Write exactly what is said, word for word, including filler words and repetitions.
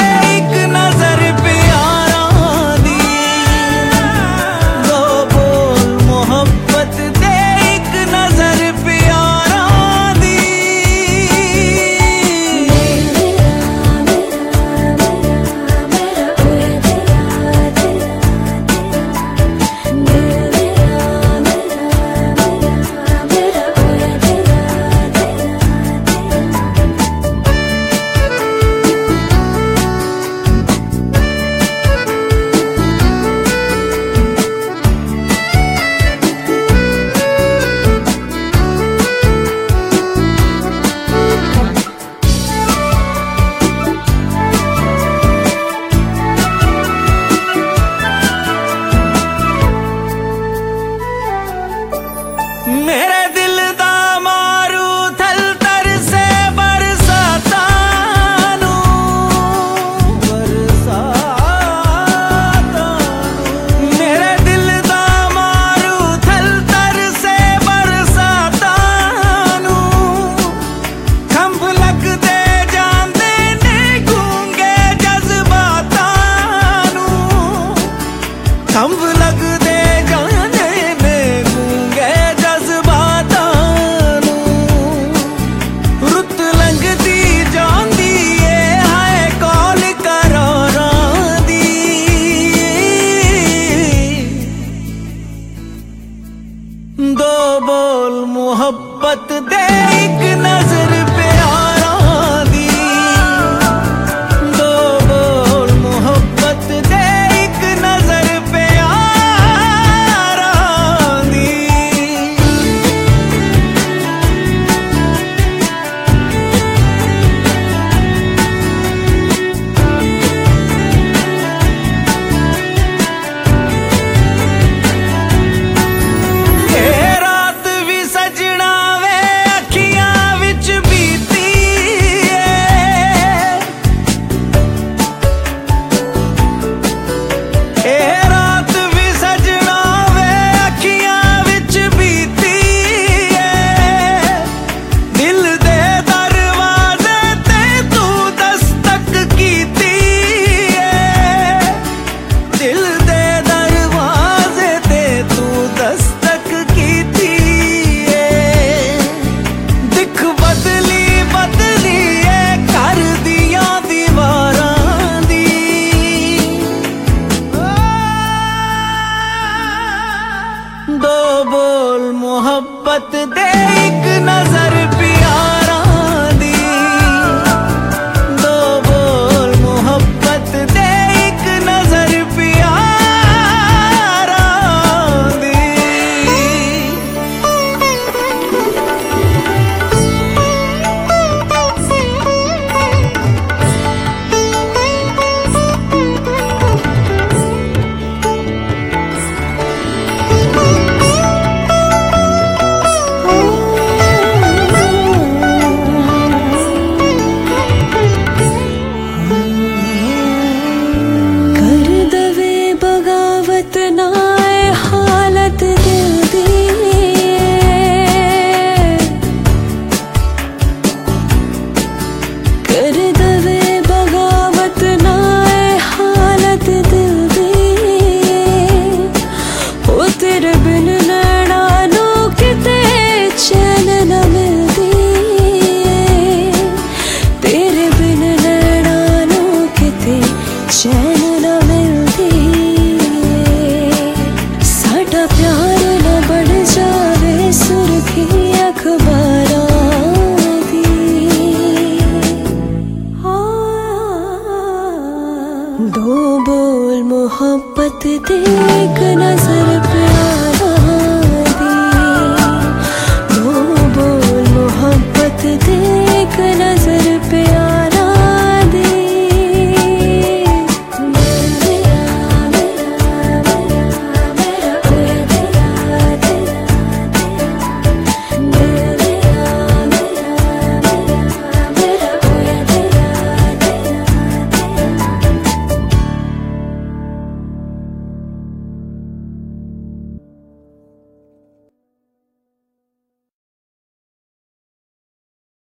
एक नजर प्यारा दी, दो बोल मोहब्बत दे एक नजर प्यारा दी। मेरे दिल दा मारू थल तर से बरसाता नू, बरसाता नू। मेरे दिल दा मारू थल तर से बरसाता नू, खंभ लगदे जांदे ने गूंगे जज्बाता नू, खंभ लगदे जांदे ने गूंगे दो बोल मोहब्बत दे एक नजर प्यारा दी, दो बोल मोहब्बत दे एक नजर प्यारा दी। दो बोल मोहब्बत दे एक नजर प्यारा दी, दो बोल मोहब्बत दे एक नजर प्यारा दी। दो बोल मोहब्बत दे एक नजर प्यार